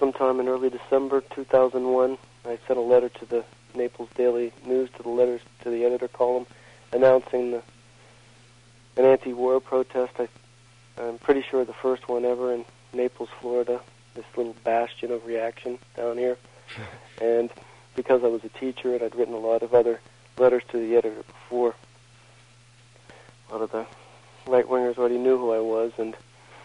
sometime in early December 2001, I sent a letter to the Naples Daily News, to the editor column, announcing an anti-war protest. I'm pretty sure the first one ever in Naples, Florida, this little bastion of reaction down here. And because I was a teacher and I'd written a lot of other letters to the editor before, a lot of the right-wingers already knew who I was and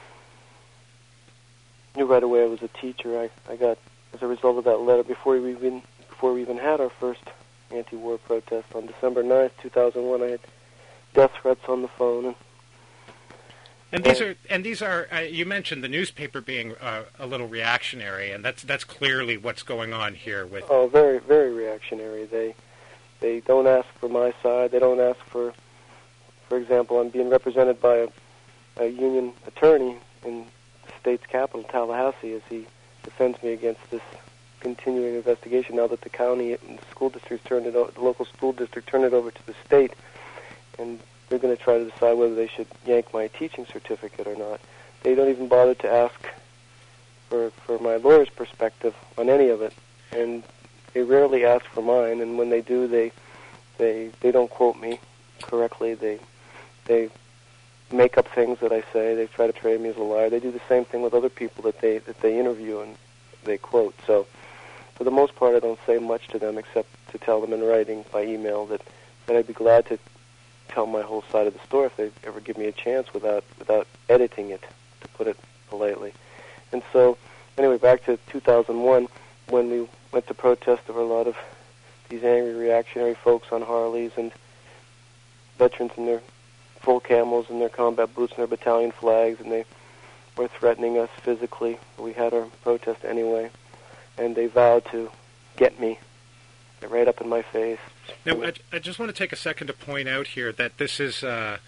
knew right away I was a teacher. I got, as a result of that letter, before we even had our first anti-war protest on December 9th, 2001, I had death threats on the phone. And these are you mentioned the newspaper being a little reactionary, and that's clearly what's going on here with. Oh, very, very reactionary. They don't ask for my side. They don't ask for example, I'm being represented by a union attorney in the state's capital, Tallahassee, as he defends me against this continuing investigation. Now that the county and the school district the local school district turned it over to the state, and they're going to try to decide whether they should yank my teaching certificate or not. They don't even bother to ask for my lawyer's perspective on any of it, and they rarely ask for mine. And when they do, they don't quote me correctly. They make up things that I say. They try to portray me as a liar. They do the same thing with other people that they interview and they quote. So, for the most part, I don't say much to them except to tell them in writing by email that I'd be glad to tell my whole side of the story if they ever give me a chance without editing it, to put it politely. And so, anyway, back to 2001, when we went to protest, there were a lot of these angry reactionary folks on Harleys and veterans in their full camos and their combat boots and their battalion flags, and they were threatening us physically. We had our protest anyway, and they vowed to get me right up in my face. Now, I just want to take a second to point out here that this was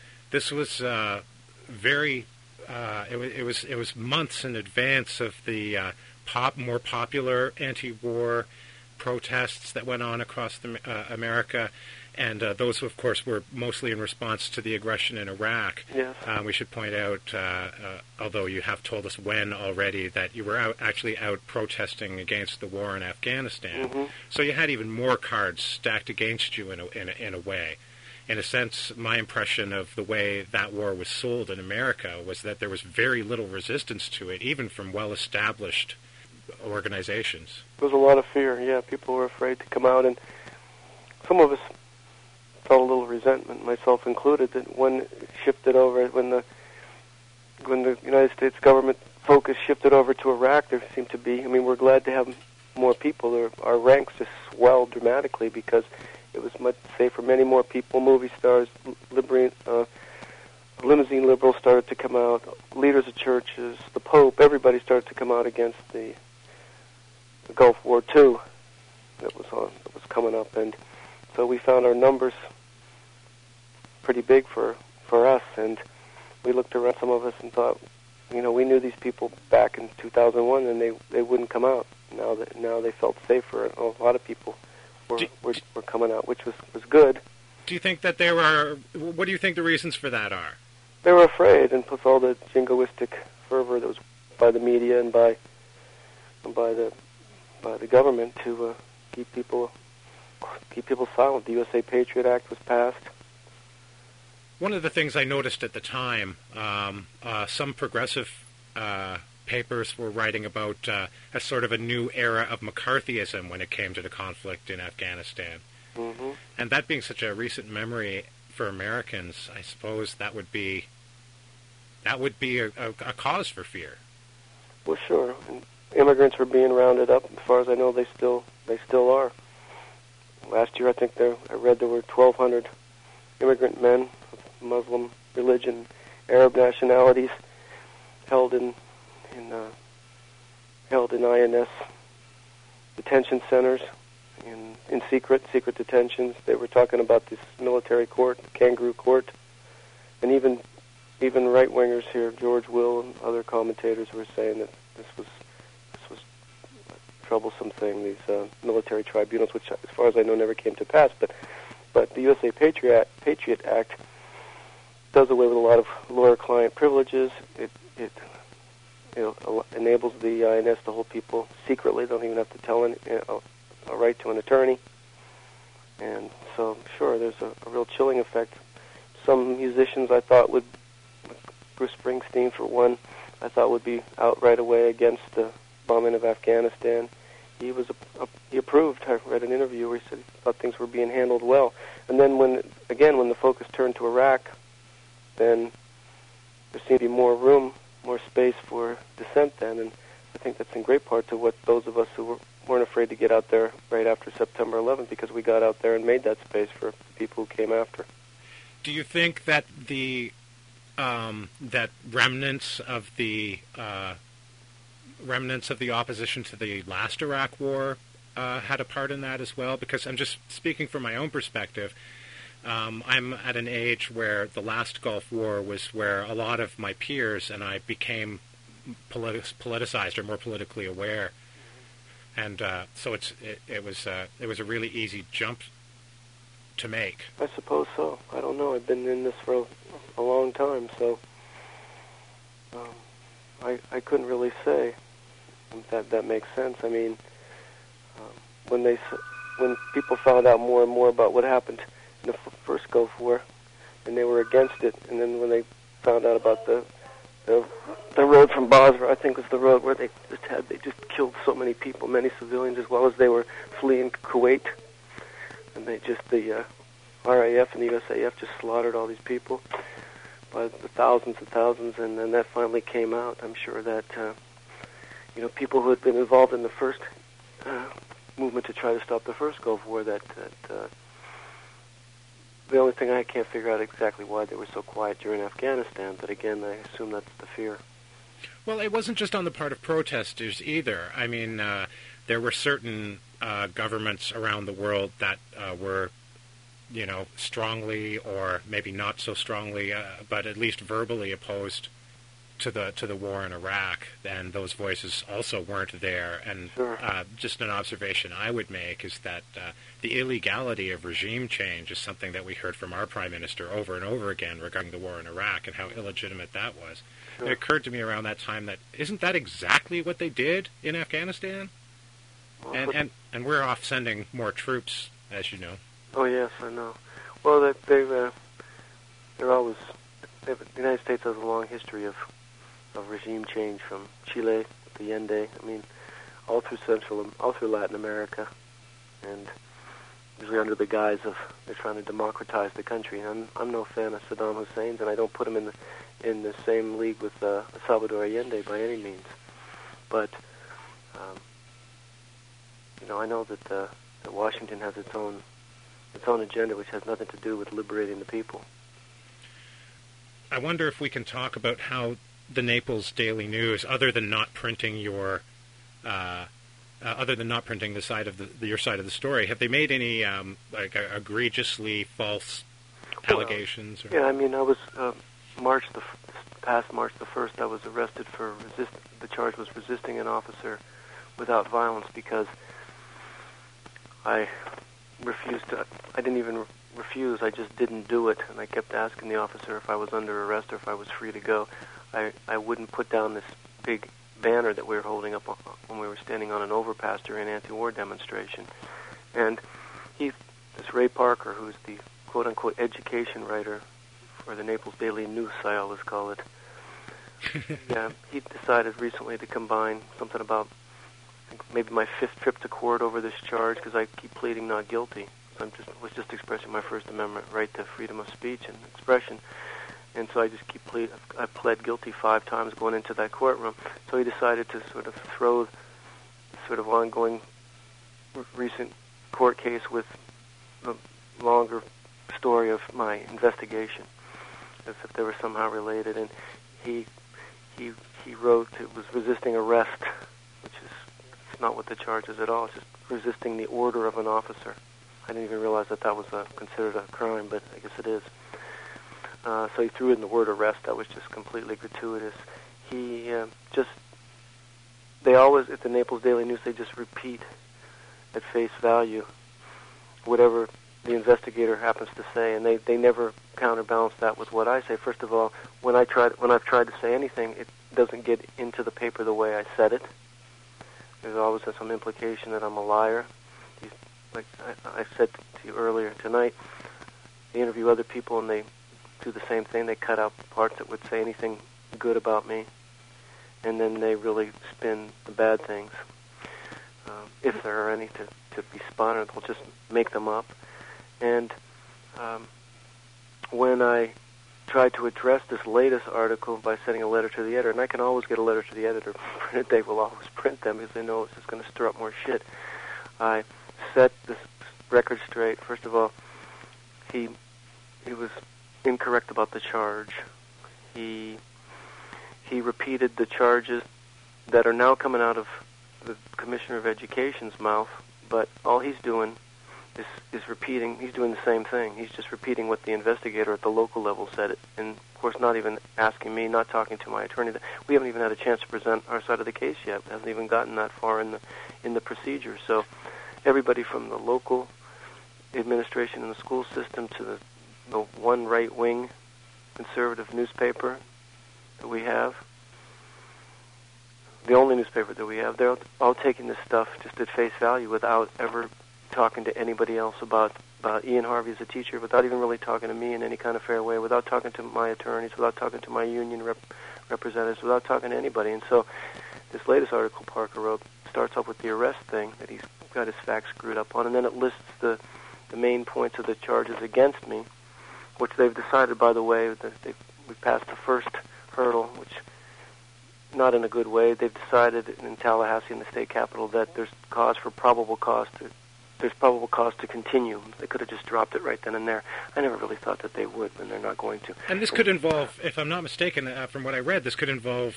very. It was months in advance of the more popular anti-war protests that went on across America, and those, of course, were mostly in response to the aggression in Iraq. Yes. We should point out, although you have told us when already, that you were actually out protesting against the war in Afghanistan. Mm-hmm. So you had even more cards stacked against you in a way. In a sense, my impression of the way that war was sold in America was that there was very little resistance to it, even from well-established organizations. There was a lot of fear, yeah. People were afraid to come out, and some of us felt a little resentment, myself included, that when the United States government focus shifted over to Iraq, there seemed to be, we're glad to have more people. Our ranks just swelled dramatically because it was much safer. Many more people, movie stars, limousine liberals started to come out, leaders of churches, the Pope, everybody started to come out against the Gulf War II that was coming up, and so we found our numbers pretty big for us, and we looked around, some of us, and thought, we knew these people back in 2001, and they wouldn't come out. Now they felt safer, and a lot of people were coming out, which was good. Do you think that what do you think the reasons for that are? They were afraid, and plus all the jingoistic fervor that was by the media and by the government to keep people silent. The USA Patriot Act was passed. One of the things I noticed at the time, some progressive papers were writing about a sort of a new era of McCarthyism when it came to the conflict in Afghanistan. Mm-hmm. And that being such a recent memory for Americans, I suppose that would be a cause for fear. Well, sure. And immigrants were being rounded up. As far as I know, they still are. Last year, I read there were 1,200 immigrant men of Muslim religion, Arab nationalities, held in INS detention centers, in secret detentions. They were talking about this military court, kangaroo court, and even right-wingers here, George Will and other commentators, were saying that this was a troublesome thing, these military tribunals, which, as far as I know, never came to pass. But the USA Patriot Act does away with a lot of lawyer-client privileges. It enables the INS to hold people secretly. They don't even have to tell a right to an attorney. And so, sure, there's a real chilling effect. Some musicians I thought would, Bruce Springsteen for one, I thought would be out right away against the bombing of Afghanistan. He approved. I read an interview where he said he thought things were being handled well. And then when the focus turned to Iraq, then there seemed to be more room, more space for dissent then. And I think that's in great part to what those of us who weren't afraid to get out there right after September 11th, because we got out there and made that space for the people who came after. Do you think that the that remnants of the opposition to the last Iraq War had a part in that as well? Because I'm just speaking from my own perspective. I'm at an age where the last Gulf War was where a lot of my peers and I became politicized or more politically aware, and so it was a really easy jump to make. I suppose so. I don't know. I've been in this for a long time, so I couldn't really say if that makes sense. I mean, when people found out more and more about what happened in the first Gulf War, and they were against it, and then when they found out about the road from Basra, I think was the road where they just killed so many people, many civilians, as well as they were fleeing Kuwait, and the RAF and the USAF just slaughtered all these people by the thousands and thousands, and then that finally came out. I'm sure that people who had been involved in the first movement to try to stop the first Gulf War, that the only thing I can't figure out exactly why they were so quiet during Afghanistan, but again, I assume that's the fear. Well, it wasn't just on the part of protesters either. I mean, there were certain governments around the world that were, strongly or maybe not so strongly, but at least verbally opposed to the war in Iraq, and those voices also weren't there. And sure. Just an observation I would make is that the illegality of regime change is something that we heard from our Prime Minister over and over again regarding the war in Iraq and how illegitimate that was. Sure. It occurred to me around that time that isn't that exactly what they did in Afghanistan? Well, and we're off sending more troops, as you know. Oh yes, I know. Well, the United States has a long history of regime change, from Chile to Allende. I mean, all through Latin America, and usually under the guise of they're trying to democratize the country. And I'm no fan of Saddam Hussein's, and I don't put him in the same league with Salvador Allende by any means. But I know that Washington has its own agenda, which has nothing to do with liberating the people. I wonder if we can talk about how the Naples Daily News, other than not printing your, the side of your side of the story, have they made any egregiously false allegations? Yeah, I mean, I was past March the 1st. I was arrested for the charge was resisting an officer without violence, because I refused to. I didn't even refuse. I just didn't do it, and I kept asking the officer if I was under arrest or if I was free to go. I wouldn't put down this big banner that we were holding up when we were standing on an overpass during an anti-war demonstration. And this Ray Parker, who's the quote-unquote education writer for the Naples Daily News, I always call it, yeah, he decided recently to combine something about maybe my 5th trip to court over this charge, because I keep pleading not guilty. So was just expressing my First Amendment right to freedom of speech and expression. And so I just I pled guilty 5 times going into that courtroom. So he decided to sort of throw sort of ongoing recent court case with the longer story of my investigation, as if they were somehow related. And he wrote it was resisting arrest, which is not what the charge is at all. It's just resisting the order of an officer. I didn't even realize that was considered a crime, but I guess it is. So he threw in the word arrest. That was just completely gratuitous. They always, at the Naples Daily News, they just repeat at face value whatever the investigator happens to say, and they never counterbalance that with what I say. First of all, when I've tried to say anything, doesn't get into the paper the way I said it. There's always some implication that I'm a liar. Like I said to you earlier tonight, they interview other people and they do the same thing. They cut out parts that would say anything good about me, and then they really spin the bad things. If there are any to be spun, or they'll just make them up. And when I tried to address this latest article by sending a letter to the editor, and I can always get a letter to the editor printed, they will always print them because they know it's just going to stir up more shit. I set this record straight. First of all, he was incorrect about the charge. He repeated the charges that are now coming out of the Commissioner of Education's mouth, but all he's doing is repeating. He's doing the same thing. He's just repeating what the investigator at the local level said, and of course not even asking me, not talking to my attorney. We haven't even had a chance to present our side of the case yet. We haven't even gotten that far in the procedure. So everybody from the local administration in the school system to the one right-wing conservative newspaper that we have, the only newspaper that we have, they're all taking this stuff just at face value without ever talking to anybody else about Ian Harvey as a teacher, without even really talking to me in any kind of fair way, without talking to my attorneys, without talking to my union representatives, without talking to anybody. And so this latest article Parker wrote starts off with the arrest thing that he's got his facts screwed up on, and then it lists the main points of the charges against me, which they've decided, by the way, that we passed the first hurdle, which not in a good way. They've decided in Tallahassee, in the state capitol, that there's probable cause to continue. They could have just dropped it right then and there. I never really thought that they would, and they're not going to. And this could involve, if I'm not mistaken, from what I read, this could involve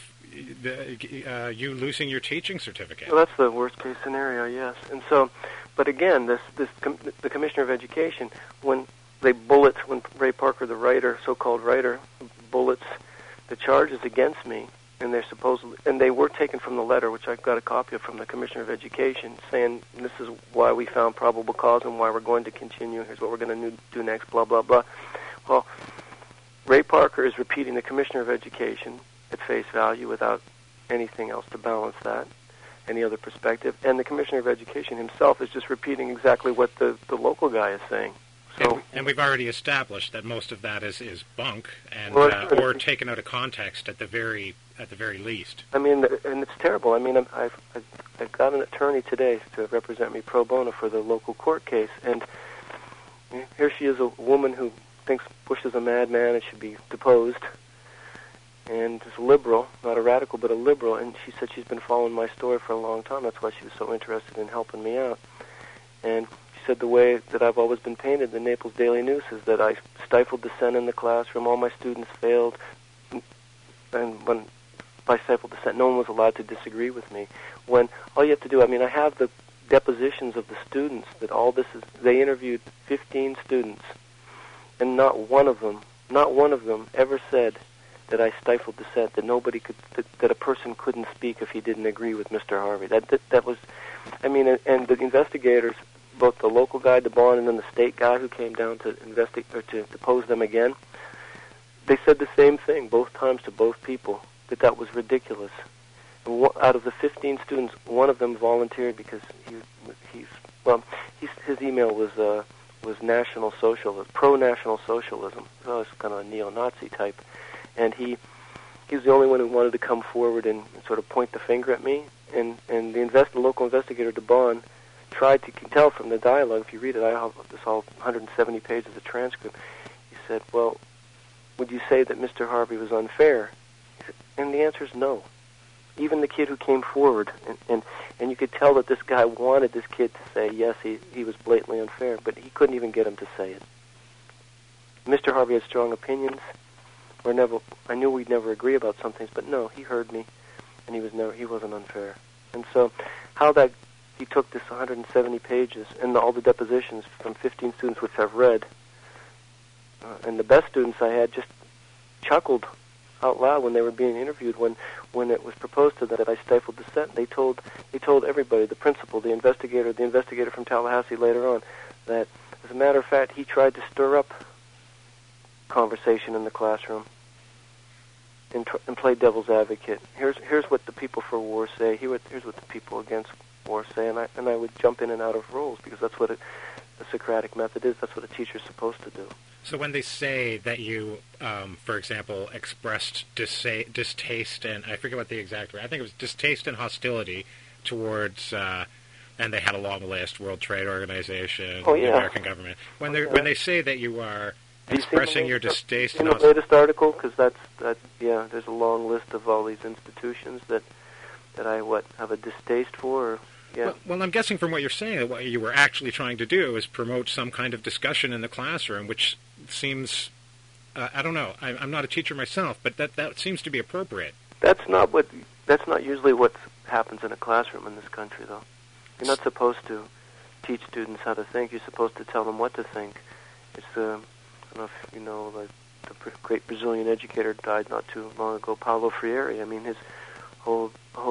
you losing your teaching certificate. Well, that's the worst case scenario, yes. And so, but again, the Commissioner of Education, when Ray Parker, the writer, so-called writer, bullets the charges against me, and they were taken from the letter, which I've got a copy of from the Commissioner of Education, saying this is why we found probable cause and why we're going to continue. Here's what we're going to do next, blah, blah, blah. Well, Ray Parker is repeating the Commissioner of Education at face value without anything else to balance that, any other perspective. And the Commissioner of Education himself is just repeating exactly what the local guy is saying. So, and we've already established that most of that is bunk and or taken out of context at the very least. I mean, and it's terrible. I mean, I've got an attorney today to represent me pro bono for the local court case, and here she is, a woman who thinks Bush is a madman and should be deposed, and is a liberal, not a radical, but a liberal, and she said she's been following my story for a long time. That's why she was so interested in helping me out. And she said the way that I've always been painted in the Naples Daily News is that I stifled dissent in the classroom, all my students failed, and when by stifled dissent, no one was allowed to disagree with me. When all you have to do, I mean, I have the depositions of the students that all this is, they interviewed 15 students, and not one of them ever said that I stifled dissent, that nobody could, that a person couldn't speak if he didn't agree with Mr. Harvey. That was, I mean, and the investigators, both the local guy, DeBond, and then the state guy who came down to investigate or to depose them again, they said the same thing both times to both people, that was ridiculous. And out of the 15 students, one of them volunteered because his email was National Socialism, pro-National Socialism. So it's kind of a neo-Nazi type, and he was the only one who wanted to come forward and sort of point the finger at me. And the local investigator DeBond tried to, you can tell from the dialogue, if you read it, I have this all 170 pages of transcript. He said, "Well, would you say that Mr. Harvey was unfair?" And the answer is no. Even the kid who came forward, and you could tell that this guy wanted this kid to say, yes, he was blatantly unfair, but he couldn't even get him to say it. Mr. Harvey had strong opinions. I knew we'd never agree about some things, but no, he heard me, and he wasn't unfair. And so he took this 170 pages and all the depositions from 15 students, which I've read, and the best students I had just chuckled out loud when they were being interviewed when it was proposed to them that I stifled dissent. They told everybody, the principal, the investigator from Tallahassee later on, that as a matter of fact he tried to stir up conversation in the classroom. and play devil's advocate. Here's what the people for war say. Here's what the people against war say, and I would jump in and out of roles because that's what the Socratic method is. That's what a teacher's supposed to do. So when they say that you, for example, expressed distaste and I forget what the exact word. I think it was distaste and hostility towards. And they had a long list: World Trade Organization, the American government. When they say that you are expressing your distaste, in the latest article, because there's a long list of all these institutions that I have a distaste for. Or, yeah. Well, I'm guessing from what you're saying that what you were actually trying to do is promote some kind of discussion in the classroom, which seems, I don't know. I'm not a teacher myself, but that seems to be appropriate. That's not usually what happens in a classroom in this country, though. You're not supposed to teach students how to think. You're supposed to tell them what to think. It's I don't know if you know, the great Brazilian educator died not too long ago, Paulo Freire. I mean, his whole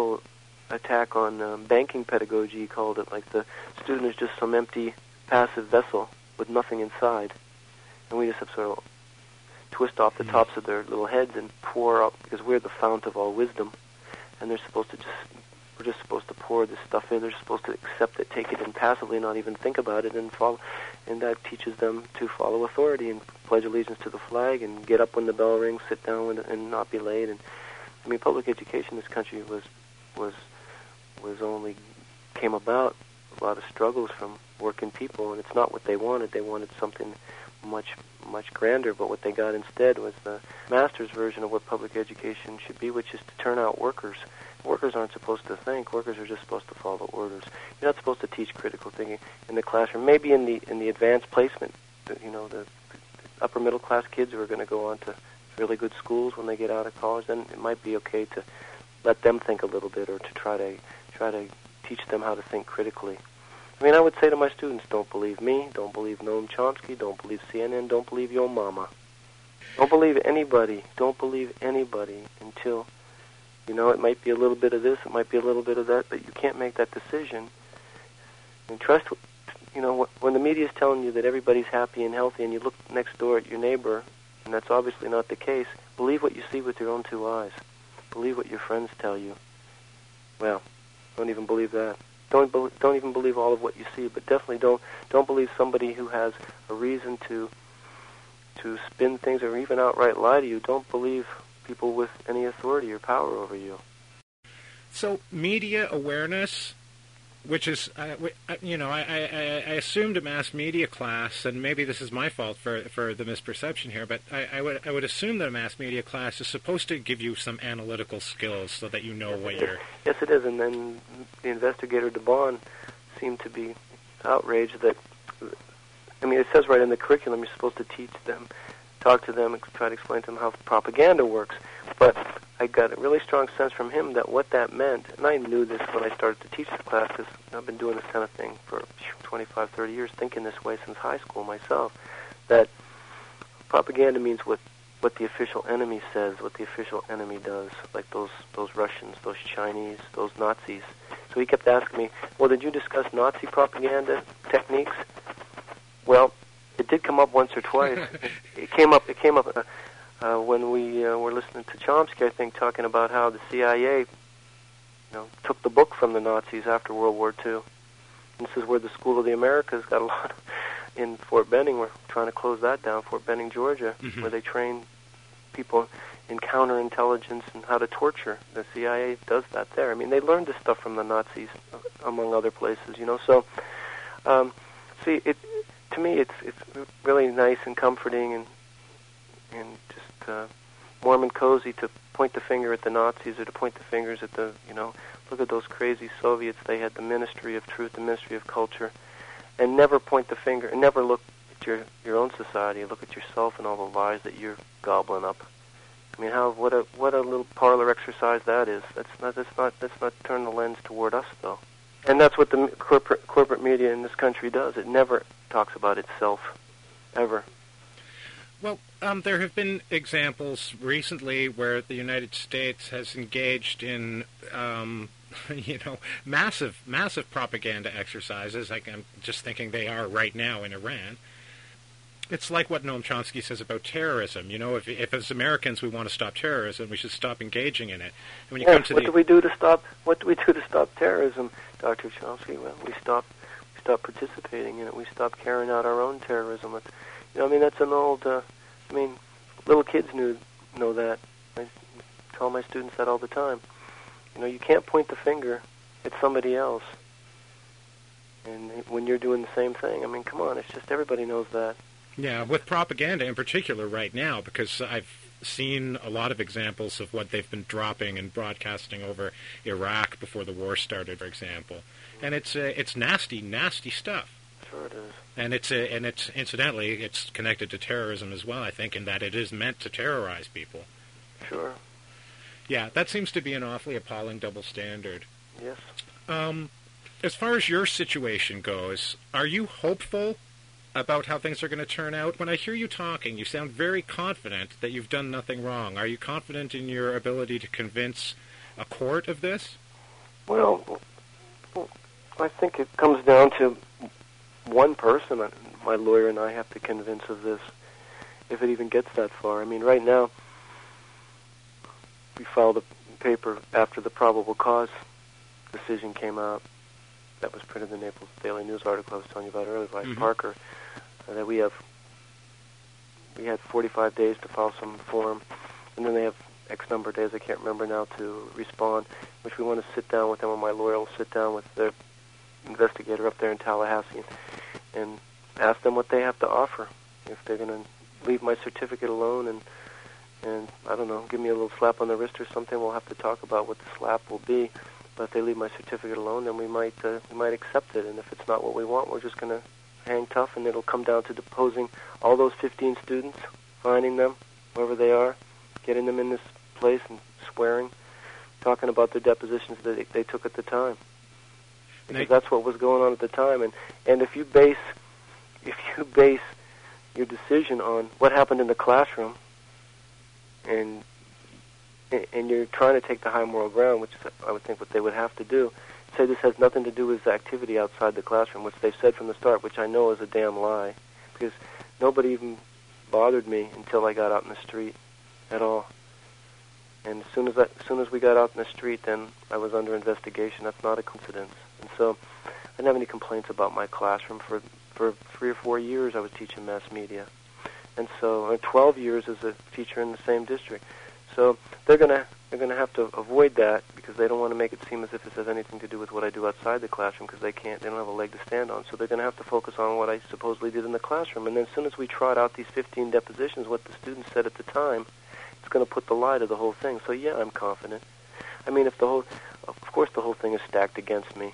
attack on banking pedagogy, he called it, like the student is just some empty, passive vessel with nothing inside. And we just have to sort of twist off the tops of their little heads and pour out, because we're the fount of all wisdom. And we're just supposed to pour this stuff in. They're supposed to accept it, take it in passively, not even think about it, and follow. And that teaches them to follow authority and pledge allegiance to the flag and get up when the bell rings, sit down and not be late. And I mean, public education in this country was only came about a lot of struggles from working people, and it's not what they wanted. They wanted something much grander, but what they got instead was the master's version of what public education should be, which is to turn out workers. Workers aren't supposed to think. Workers are just supposed to follow orders. You're not supposed to teach critical thinking in the classroom. Maybe in the advanced placement, the upper middle class kids who are going to go on to really good schools when they get out of college, then it might be okay to let them think a little bit, or to try to teach them how to think critically. I mean, I would say to my students, don't believe me, don't believe Noam Chomsky, don't believe CNN, don't believe your mama. Don't believe anybody. Don't believe anybody until, it might be a little bit of this, it might be a little bit of that, but you can't make that decision. And trust, when the media is telling you that everybody's happy and healthy and you look next door at your neighbor, and that's obviously not the case, believe what you see with your own two eyes. Believe what your friends tell you. Well, don't even believe that. Don't even believe all of what you see, but definitely don't believe somebody who has a reason to spin things or even outright lie to you. Don't believe people with any authority or power over you. So media awareness, which is, I assumed a mass media class, and maybe this is my fault for the misperception here, but I would assume that a mass media class is supposed to give you some analytical skills so that you know what you're... Yes, it is, and then the investigator DeBon seemed to be outraged that, it says right in the curriculum you're supposed to teach them, talk to them, and try to explain to them how propaganda works, but I got a really strong sense from him that what that meant, and I knew this when I started to teach this class, because I've been doing this kind of thing for 25, 30 years, thinking this way since high school myself, that propaganda means what the official enemy says, what the official enemy does, like those Russians, those Chinese, those Nazis. So he kept asking me, well, did you discuss Nazi propaganda techniques? Well, it did come up once or twice. It came up when we were listening to Chomsky, I think, talking about how the CIA, took the book from the Nazis after World War II. And this is where the School of the Americas got a lot in Fort Benning. We're trying to close that down, Fort Benning, Georgia, where they train people in counterintelligence and how to torture. The CIA does that there. They learned this stuff from the Nazis, among other places, So, to me, it's really nice and comforting and just warm and cozy to point the finger at the Nazis or to point the fingers at the, look at those crazy Soviets. They had the Ministry of Truth, the Ministry of Culture, and never point the finger and never look at your own society. Look at yourself and all the lies that you're gobbling up. What a little parlor exercise that is. Let's not turn the lens toward us, though. And that's what the corporate media in this country does. It never talks about itself, ever. Well, there have been examples recently where the United States has engaged in, massive propaganda exercises. Like I'm just thinking they are right now in Iran. It's like what Noam Chomsky says about terrorism. You know, if as Americans we want to stop terrorism, we should stop engaging in it. And when you come to what do we do to stop terrorism, Dr. Chomsky? Well, we stop participating in it. We stop carrying out our own terrorism. That's an old. Little kids know that. I tell my students that all the time. You can't point the finger at somebody else, and when you're doing the same thing. Come on, it's just everybody knows that. Yeah, with propaganda in particular right now, because I've seen a lot of examples of what they've been dropping and broadcasting over Iraq before the war started, for example, and it's nasty, nasty stuff. Sure it is. And it's incidentally it's connected to terrorism as well, I think, in that it is meant to terrorize people. Sure. Yeah, that seems to be an awfully appalling double standard. Yes. As far as your situation goes, are you hopeful about how things are going to turn out? When I hear you talking, you sound very confident that you've done nothing wrong. Are you confident in your ability to convince a court of this? Well, I think it comes down to one person my lawyer and I have to convince of this, if it even gets that far. Right now, we filed a paper after the probable cause decision came out. That was printed in the Naples Daily News article I was telling you about earlier by Parker. That we had 45 days to file some form, and then they have X number of days, I can't remember now, to respond, which we want to sit down with them, or my lawyer will sit down with their investigator up there in Tallahassee and ask them what they have to offer. If they're going to leave my certificate alone and I don't know, give me a little slap on the wrist or something, we'll have to talk about what the slap will be. But if they leave my certificate alone, then we might accept it. And if it's not what we want, we're just going to hang tough, and it'll come down to deposing all those 15 students, finding them wherever they are, getting them in this place and swearing, talking about their depositions that they took at the time. Because that's what was going on at the time. And if you base your decision on what happened in the classroom, and you're trying to take the high moral ground, which I would think what they would have to do, say this has nothing to do with activity outside the classroom, which they've said from the start, which I know is a damn lie, because nobody even bothered me until I got out in the street at all. And as soon as we got out in the street, then I was under investigation. That's not a coincidence. And so I didn't have any complaints about my classroom. For 3 or 4 years I was teaching mass media. And so 12 years as a teacher in the same district. So they're gonna have to avoid that, because they don't want to make it seem as if it has anything to do with what I do outside the classroom, because they don't have a leg to stand on. So they're going to have to focus on what I supposedly did in the classroom. And then as soon as we trot out these 15 depositions, what the students said at the time, it's going to put the lie to the whole thing. So yeah, I'm confident. Of course the whole thing is stacked against me.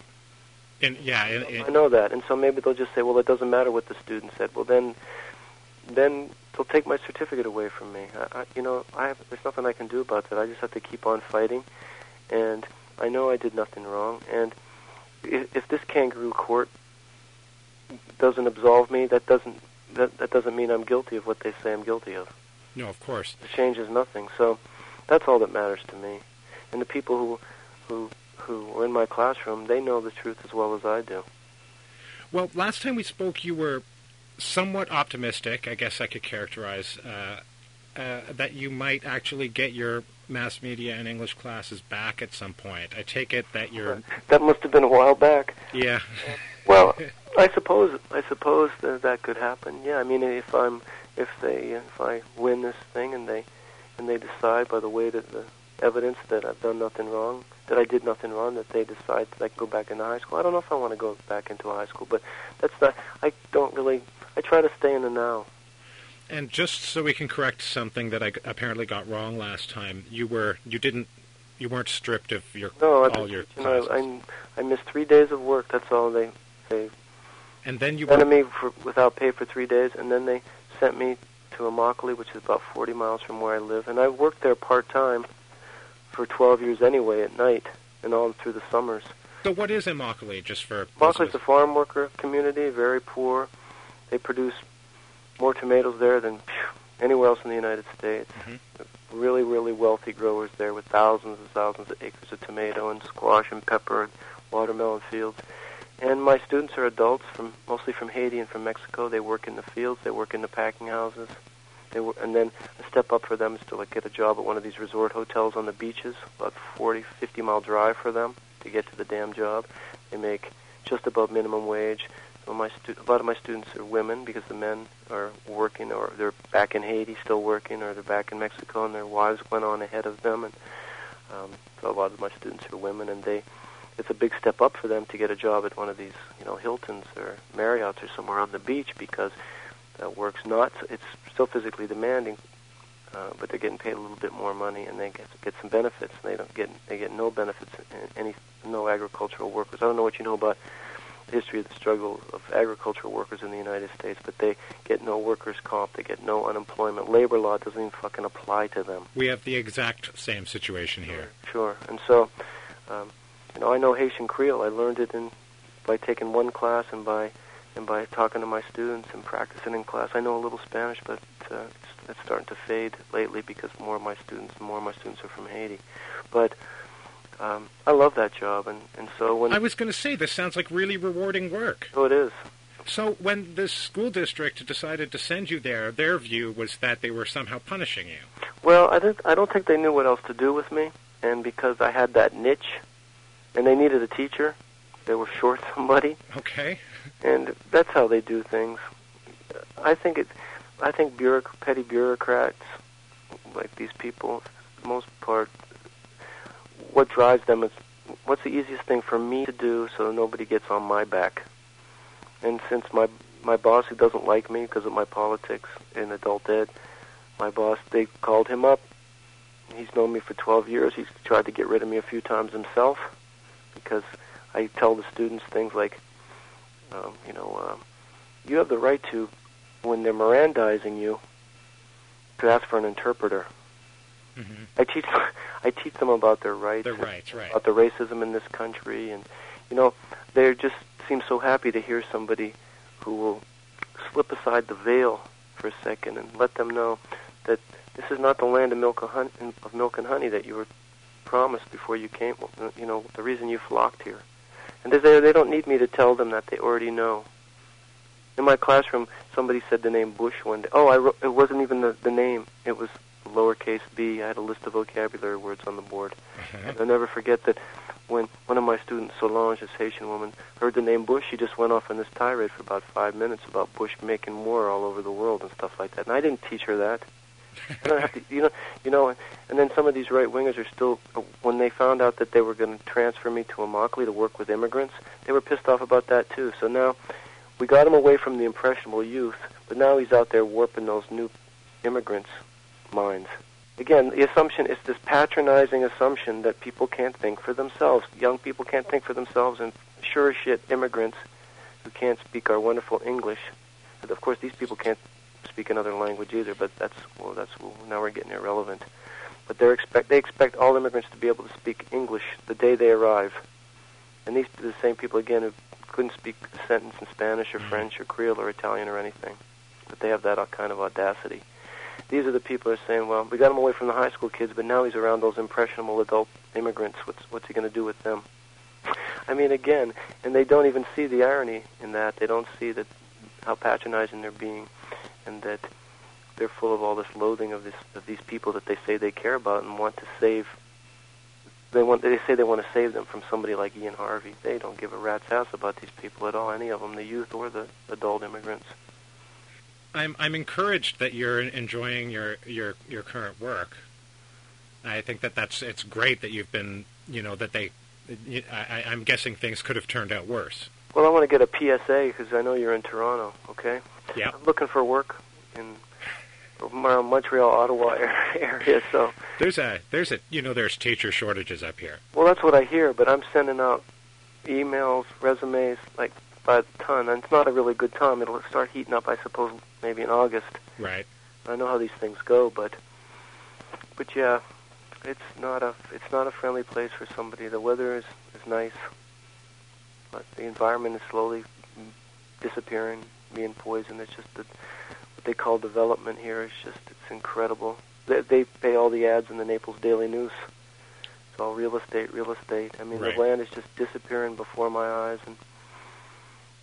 I know that. And so maybe they'll just say, well, it doesn't matter what the student said. Well, then they'll take my certificate away from me. There's nothing I can do about that. I just have to keep on fighting, and I know I did nothing wrong. And if this kangaroo court doesn't absolve me, that doesn't mean I'm guilty of what they say I'm guilty of. No, of course. It changes nothing. So that's all that matters to me. And the people who are in my classroom, they know the truth as well as I do. Well, last time we spoke, you were somewhat optimistic, I guess I could characterize, that you might actually get your mass media and English classes back at some point. I take it that you're... That must have been a while back. Yeah. Well, I suppose that could happen. Yeah, if I win this thing and they decide by the weight of the evidence that I've done nothing wrong, that I did nothing wrong, that they decide that I can go back into high school. I don't know if I want to go back into high school, but that's not. I try to stay in the now. And just so we can correct something that I apparently got wrong last time, you weren't stripped of all your classes. I missed 3 days of work. That's all they. And then you sent me without pay for 3 days, and then they sent me to Immokalee, which is about 40 miles from where I live, and I worked there part time for 12 years anyway at night and all through the summers. So what is Immokalee, just for... Immokalee's a farm worker community, very poor. They produce more tomatoes there than anywhere else in the United States. Mm-hmm. Really, really wealthy growers there with thousands and thousands of acres of tomato and squash and pepper and watermelon fields. And my students are adults, mostly from Haiti and from Mexico. They work in the fields. They work in the packing houses. And then a step up for them is to like get a job at one of these resort hotels on the beaches, about 40, 50-mile drive for them to get to the damn job. They make just above minimum wage. So a lot of my students are women because the men are working, or they're back in Haiti still working, or they're back in Mexico and their wives went on ahead of them. And so a lot of my students are women, and it's a big step up for them to get a job at one of these, Hiltons or Marriotts or somewhere on the beach, because work's it's still physically demanding, but they're getting paid a little bit more money, and they get some benefits. They get no benefits in no agricultural workers. I don't know what you know about the history of the struggle of agricultural workers in the United States, but they get no workers' comp, they get no unemployment. Labor law doesn't even fucking apply to them. We have the exact same situation here. Sure. And so, I know Haitian Creole. I learned it by taking one class and by talking to my students and practicing in class. I know a little Spanish, but it's starting to fade lately because more of my students are from Haiti. But I love that job, and so when I was going to say, this sounds like really rewarding work. Oh, it is. So when the school district decided to send you there, their view was that they were somehow punishing you. Well, I don't think they knew what else to do with me, and because I had that niche, and they needed a teacher, they were short somebody. Okay. And that's how they do things. I think petty bureaucrats, like these people, for the most part, what drives them is what's the easiest thing for me to do so nobody gets on my back. And since my boss, who doesn't like me because of my politics in adult ed, my boss, they called him up. He's known me for 12 years. He's tried to get rid of me a few times himself because I tell the students things like, you have the right to, when they're Mirandizing you, to ask for an interpreter. Mm-hmm. I teach them about their rights. Their rights, right. About the racism in this country, and they just seem so happy to hear somebody who will slip aside the veil for a second and let them know that this is not the land of milk and honey that you were promised before you came. The reason you flocked here, and they don't need me to tell them that. They already know. In my classroom, somebody said the name Bush one day. It wasn't even the name. It was lowercase b. I had a list of vocabulary words on the board. And I'll never forget that when one of my students, Solange, this Haitian woman, heard the name Bush, she just went off on this tirade for about 5 minutes about Bush making war all over the world and stuff like that. And I didn't teach her that. I don't have to, and then some of these right-wingers are still, when they found out that they were going to transfer me to Immokalee to work with immigrants, they were pissed off about that too. So now we got him away from the impressionable youth, but now he's out there warping those new immigrants' minds. Again, the assumption is this patronizing assumption that people can't think for themselves. Young people can't think for themselves, and sure as shit, immigrants who can't speak our wonderful English. But of course, these people can't speak another language either, but now we're getting irrelevant. But they expect all immigrants to be able to speak English the day they arrive. And these are the same people, again, who couldn't speak a sentence in Spanish or French or Creole or Italian or anything. But they have that kind of audacity. These are the people who are saying, well, we got him away from the high school kids, but now he's around those impressionable adult immigrants. What's he going to do with them? I mean, again, and they don't even see the irony in that. They don't see that how patronizing they're being, and that they're full of all this loathing of these people that they say they care about and want to save. They say they want to save them from somebody like Ian Harvey. They don't give a rat's ass about these people at all, any of them, the youth or the adult immigrants. I'm encouraged that you're enjoying your current work. I think it's great that you've been, I'm guessing things could have turned out worse. Well, I want to get a PSA because I know you're in Toronto, okay? Yeah. I'm looking for work in Montreal, Ottawa area, so... There's teacher shortages up here. Well, that's what I hear, but I'm sending out emails, resumes, like, by the ton, and it's not a really good time. It'll start heating up, I suppose, maybe in August. Right. I know how these things go, but yeah, it's not a friendly place for somebody. The weather is nice, but the environment is slowly disappearing, being poisoned. It's just what they call development here. It's incredible. They pay all the ads in the Naples Daily News. It's all real estate. I mean, right. The land is just disappearing before my eyes, and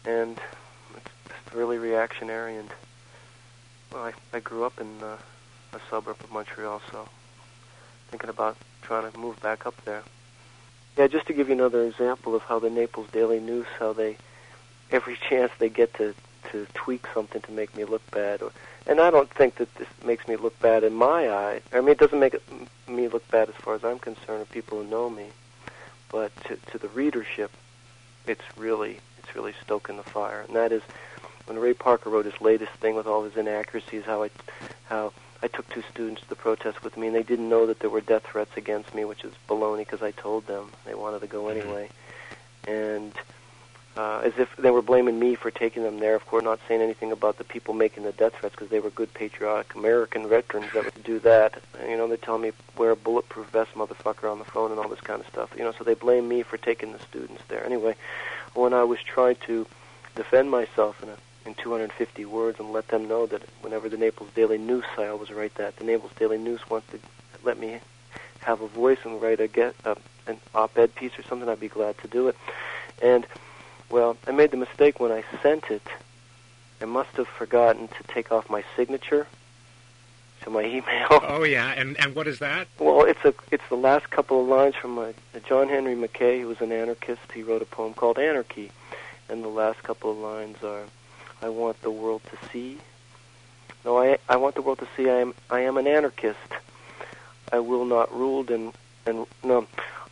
and it's just really reactionary. And well, I grew up in a suburb of Montreal, so thinking about trying to move back up there. Yeah, just to give you another example of how the Naples Daily News, how they, every chance they get to tweak something to make me look bad. And I don't think that this makes me look bad in my eye. I mean, it doesn't make me look bad as far as I'm concerned, or people who know me. But to the readership, it's really stoking the fire. And that is when Ray Parker wrote his latest thing with all his inaccuracies, how I took 2 students to the protest with me, and they didn't know that there were death threats against me, which is baloney because I told them. They wanted to go anyway. And as if they were blaming me for taking them there, of course, not saying anything about the people making the death threats because they were good, patriotic American veterans that would do that. And, you know, they tell me, wear a bulletproof vest, motherfucker, on the phone and all this kind of stuff. You know, so they blame me for taking the students there. Anyway, when I was trying to defend myself in 250 words and let them know that whenever the Naples Daily News, I always write that, the Naples Daily News wants to let me have a voice and write an op-ed piece or something, I'd be glad to do it. And well, I made the mistake when I sent it. I must have forgotten to take off my signature to my email. Oh yeah, and what is that? Well, it's the last couple of lines from John Henry Mackay, who was an anarchist. He wrote a poem called Anarchy, and the last couple of lines are, "I want the world to see." No, I want the world to see I am an anarchist. I will not ruled and no.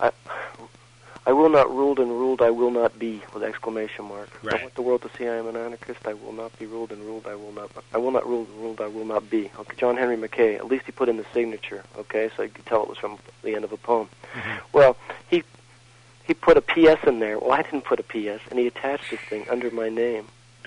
I will not ruled and ruled I will not be, with exclamation mark. Right. I want the world to see I am an anarchist. I will not be ruled and ruled I will not ruled and ruled I will not be. Okay, John Henry Mackay. At least he put in the signature, okay, so you could tell it was from the end of a poem. Mm-hmm. Well, he put a P.S. in there. Well, I didn't put a P.S., and he attached this thing under my name.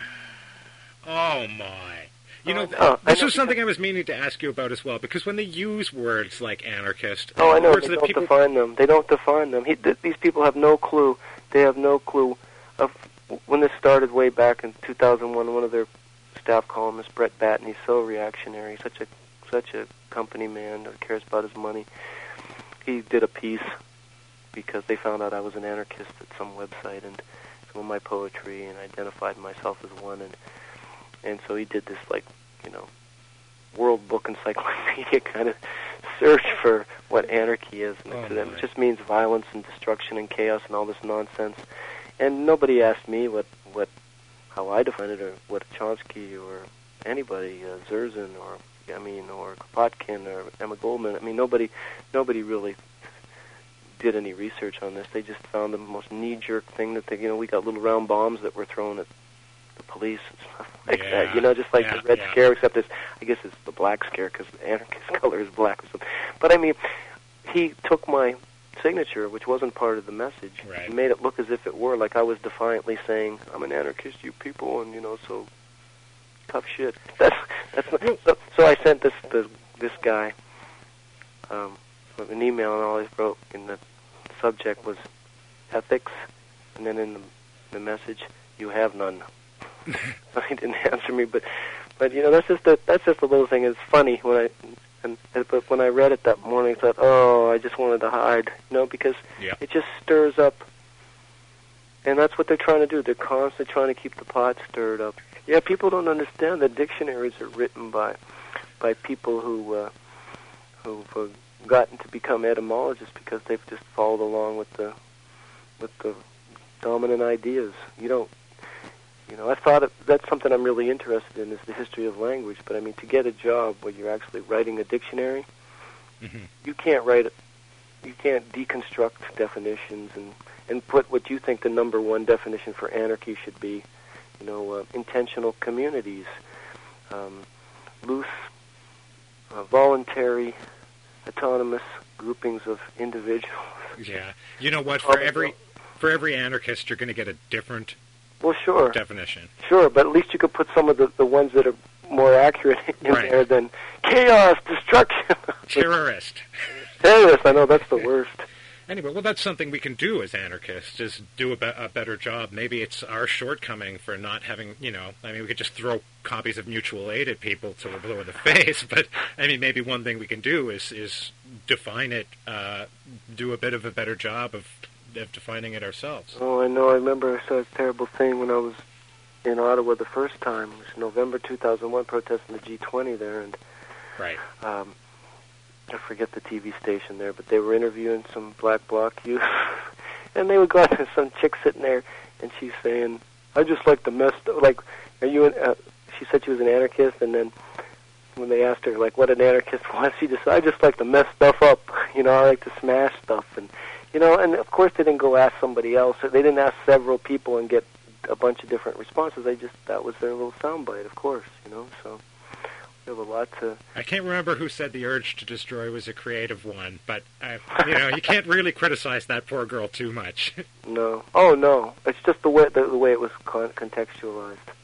Oh, my. You know, this was something I was meaning to ask you about as well, because when they use words like anarchist... Oh, I know, words they that don't define them. They don't define them. These people have no clue. They have no clue of... When this started way back in 2001, one of their staff columnists, Brett Batten, he's so reactionary, such a company man who cares about his money. He did a piece because they found out I was an anarchist at some website, and some of my poetry, and identified myself as one, and so he did this, like, you know, World Book Encyclopedia kind of search for what anarchy is. And to them, it just means violence and destruction and chaos and all this nonsense. And nobody asked me how I define it, or what Chomsky or anybody, Zerzin or Kropotkin or Emma Goldman. I mean, nobody really did any research on this. They just found the most knee-jerk thing that we got little round bombs that were thrown at the police and stuff like that, just like the Red Scare, except I guess it's the Black Scare because the anarchist color is black or something. But I mean, he took my signature, which wasn't part of the message, and made it look as if it were, like I was defiantly saying, "I'm an anarchist, you people," and so tough shit. That's so I sent this guy an email, and all he wrote in the subject was ethics, and then in the message, "You have none." He didn't answer me, but that's just a little thing. It's funny but when I read it that morning, I thought, oh, I just wanted to hide, because it just stirs up, and that's what they're trying to do. They're constantly trying to keep the pot stirred up. Yeah, people don't understand that dictionaries are written by people who've gotten to become etymologists because they've just followed along with the dominant ideas. I thought that's something I'm really interested in, is the history of language. But I mean, to get a job where you're actually writing a dictionary, you can't deconstruct definitions and put what you think the number one definition for anarchy should be. Intentional communities, loose, voluntary, autonomous groupings of individuals. Yeah, you know what? For every anarchist, you're going to get a different. Well, sure. Definition. Sure, but at least you could put some of the ones that are more accurate in there than chaos, destruction. Terrorist. Terrorist, I know, that's the worst. Anyway, well, that's something we can do as anarchists, is do a better job. Maybe it's our shortcoming for not having, we could just throw copies of Mutual Aid at people till we're blue in the face, but, maybe one thing we can do is define it, do a bit of a better job of defining it ourselves. Oh, I know. I remember I saw a terrible thing when I was in Ottawa the first time. It was November 2001, protesting the G20 there, and Right. I forget the TV station there, but they were interviewing some Black Bloc youth, and they would go out to some chick sitting there, and she's saying, "I just like the messed up." Like, are you? She said she was an anarchist, and then when they asked her like what an anarchist was, she just said, "I just like to mess stuff up. You know, I like to smash stuff." And you know, and of course they didn't go ask somebody else. They didn't ask several people and get a bunch of different responses. That was their little soundbite, of course. You know, so. We have a lot to... I can't remember who said the urge to destroy was a creative one, but you can't really criticize that poor girl too much. No. Oh, no. It's just the way it was contextualized.